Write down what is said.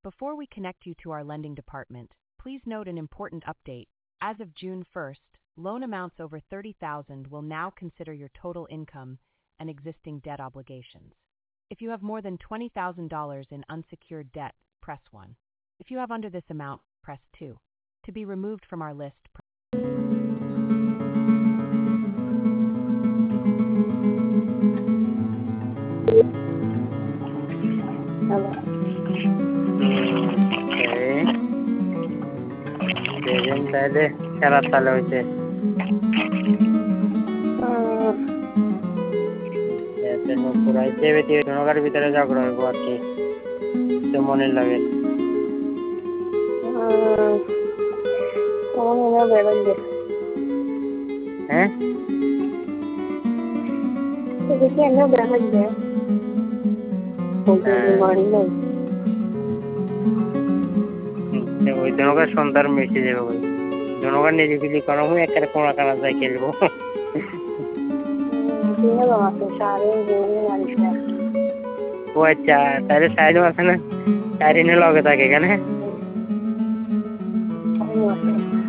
Before we connect you to our lending department, please note an important update. As of June 1st, loan amounts over $30,000 will now consider your total income and existing debt obligations. If you have more than $20,000 in unsecured debt, press 1. If you have under this amount, press 2. To be removed from our list, Hello. Kevin tadi syarat kalau itu. Ya, tentu pura itu betul. Dono kali bicara jago buat ke. Semuanya lagi. Kamu nggak berani deh. Jadi nggak berani deh. Untuk morning deh. ওই জনকার সন্তান মিশে যাবে ভাই জনকার নিরিবিলি করা হয় একটা কোনা কানা যায় খেলবো ও আচ্ছা তাহলে সাইড আছে না সাইড এনে লগে থাকে এখানে